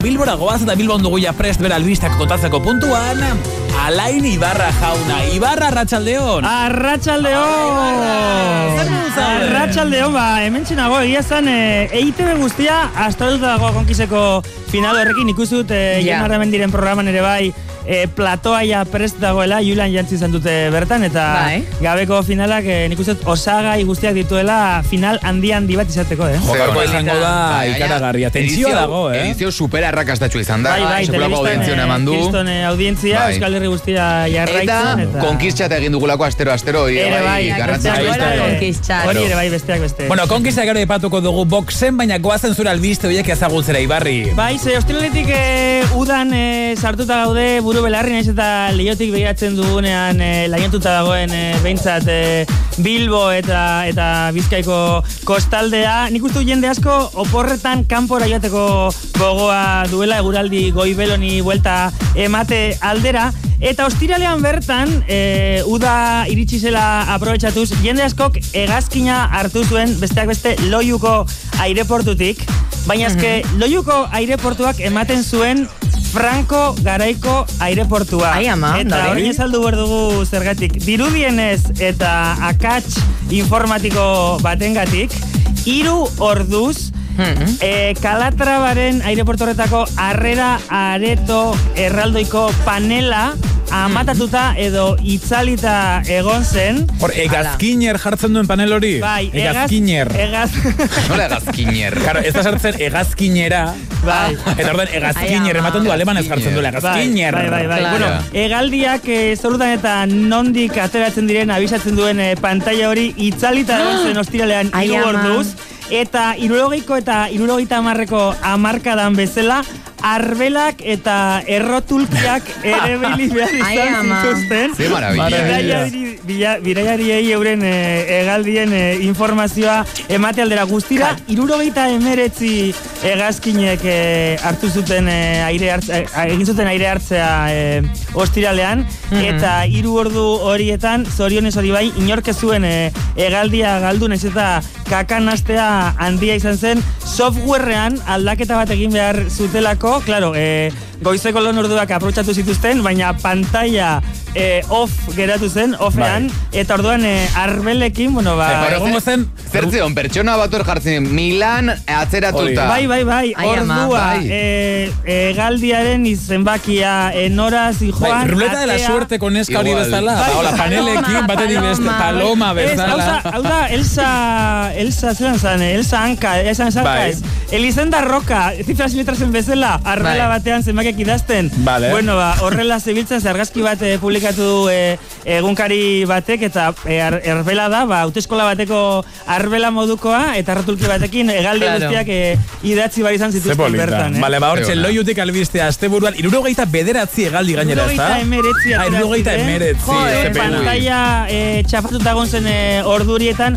Bilbora goaz eta Bilbon dugu ja prest bera albistak kontatzeko puntuan. Alain Ibarra jauna. Ibarra, arratsaldeon. Arratsaldeon. Arratsaldeon, hemen txinago, egia zan, EITB guztia astratuta dago konkiseko final horrekin, ikusut, Jan Mendiren programan ere bai, platoa ja prest dagoela, Julian jantzi izan dute bertan, eta gabeko finalak nik uste osagai guztiak dituela final handi bat izateko, Jokarko izango da ikaragarria, tentsioa dago, Edizio super arrakastatxo izan da, sekulako audientzia eman du. Kriston audientzia, Euskal Herri guztia jarraitzen. Eta konkistxat egin dugulako astero, ere bai, hori ere bai, besteak beste. Bueno, konkistak gero ipatuko dugu boxen, baina goazen zure albiste horiek ezagutzera, Ibarri. Bai, ostiraletik udan sartuta gaude, buru belarri naiz eta leiotik begiratzen dugunean lainotuta dagoen behintzat Bilbo eta Bizkaiko kostaldea. Nik uste jende asko oporretan kanpora joateko gogoa duela, eguraldi goibeloni buelta emate aldera. Eta ostiralean bertan, uda iritsi zela aprobetxatuz, jende askok hegazkina hartu zuen besteak beste Loiuko aireportutik. Baina Loiuko aireportuak ematen zuen Franco garaiko aireportua. Eta horrein ezaldu berdugu zergatik. Dirudienez eta akats informatiko batengatik, 3 orduz, Kalatrabaren aireporturetako harrera areto erraldoiko panela amatatuta edo itzalita egon zen. Hor, egazkiner jartzen duen panel hori? Bai, egazkiner. Nola egazkiner? Claro, ez da sartzen egazkinera. Bai. Eta orden, egazkiner ematen du alemanez jartzen duela, egazkiner. Bai. Bueno, egaldiak zorutan eta nondik ateratzen diren abisatzen duen pantalla hori itzalita egon zen ostiralean 3 orduz. Eta 60 eta 70ko hamarkadan bezala, arbelak eta errotulkiak ere behili behar izan zituzten. Ze maravilla. Bidaiariei euren egaldien informazioa emate aldera guztira. 69 hegazkinek hartu zuten egin zuten aire hartzea ostiralean. Eta 3 ordu horietan, zorionez hori bai, inork ez zuen hegaldia galdu, naiz eta kakanastea handia izan zen, softwarean aldaketa bat egin behar zutelako, claro, goizeko lehen orduak aprobetxatu zituzten, baina pantalla off geratu zen, offean, eta orduan arbelekin, bueno, Zertzeon, pertsona bat hor jartzen, Milan atzeratuta. Bai, ordua, galdiaren izenbakia, nora zijoan, ruleta de la suerte con eska hori bezala, hola, panelekin, batetik beste, paloma bezala. Hau da, Elsa zelan zan, Elsa Anka, Elizenda Roka, zifras letrasen bezala, arbela batean zenbakiak idazten. Bueno, horrela zebiltzen, argazki bat publikatu du egunkari batek, eta arbela da, hautezkola bateko arbela modukoa, eta arratulki batekin egaldi guztiak idatzi bar izan zituzten bertan. Bale, hortxe, Loiutik albistea, asteburuan, 69 egaldi gainera, ez da? 69 pantalla txafatuta egon zen ordurietan,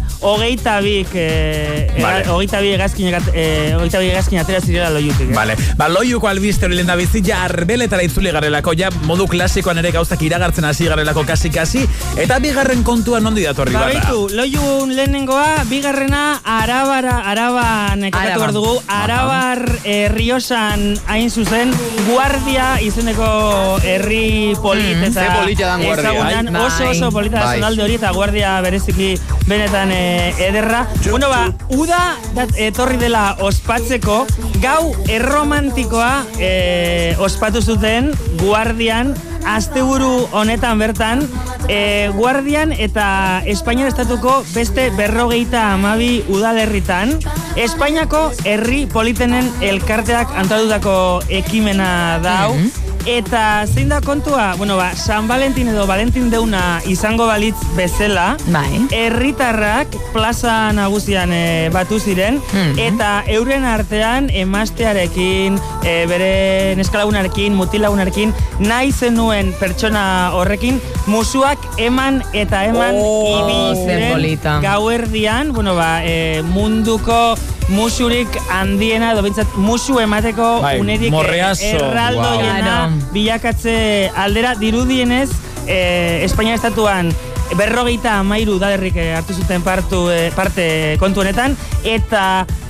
22 hegazkin atera zirela Loiutik. Bale, Loiuko albiste hori lehen da bizi, ja arbeletara itzuli garelako, ja modu klasikoan ere gauzak iragartzen hasi garelako kasi, eta bigarren kontua nondi datorri barra. Baitu, Loiun lehenengoa, bigarrena Araban nekatu behar dugu, Arabar Riosan hain zuzen, Guardia izeneko herri polit, eta ezagunan oso polita da zonalde hori, eta Guardia bereziki benetan ederra. Bueno, uda etorri dela ospatzeko, gau erromantikoa ospatu zuten Guardian, asteburu honetan bertan, Guardian eta Espainiar estatuko beste 52 udalerritan, Espainiako herri politenen elkarteak antolatutako ekimena dau. Eta zein da kontua? Bueno, San Valentin edo Valentin deuna izango balitz bezala, herritarrak plaza nagusian batu ziren, eta euren artean emaztearekin, bere neskalagunarekin, mutilagunarekin, nahi zenuen pertsona horrekin, musuak eman ibili ziren gauerdian, bueno, munduko musurik handiena, edo bintzat musu emateko unerik erraldoiena bilakatze aldera, dirudienez Espainia estatuan 53 udalerrik hartu zuten parte kontu honetan, eta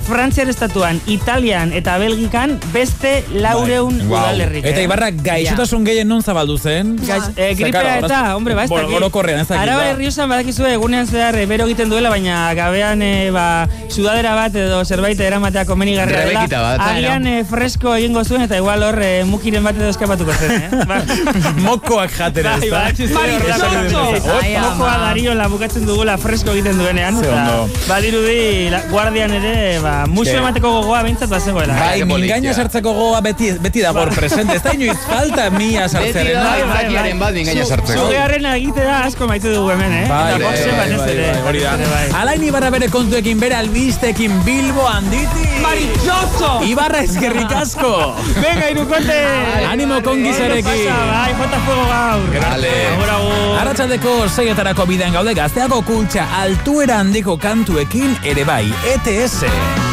Frantziar estatuan, Italian eta Belgikan beste 400 udalerrik. Eta Ibarra gaixotasun gehien non zabaldu zen? Gripea eta, hombre, ez dakit. Orokorrean, ez dakit. Araba Errioxan badakizue egunean zehar bero egiten duela, baina gabean sudadera bat edo zerbait eramatea komenigarria dela. Agian fresko egingo zuen eta igual hor mukiren bat edo eskapatuko zen, Mokoak jatera, ez da? Mokoa Dariola bukatzen dugula fresko egiten duenean. Badirudi guardian ere, musu emateko gogoa behintzat bat zegoela. Bai, mingaina sartzeko gogoa beti da gor presente. Ez da inoiz falta mia sartzeren. Beti da, makiaren bat mingaina sartzeko. Zugearen egitea asko maite dugu hemen, Eta boxe batez ere. Alain Ibarra bere kontuekin, bere albistekin, Bilbo handiti. Maravilloso! Ibarra eskerrik asko. Venga, irukote! Animo kongizarekin. Bai, jota fuego gaur. Arratsaldeko 6etarako bidean gaude, Gazteako kultxa altuera handiko kantuekin ere bai, ETS.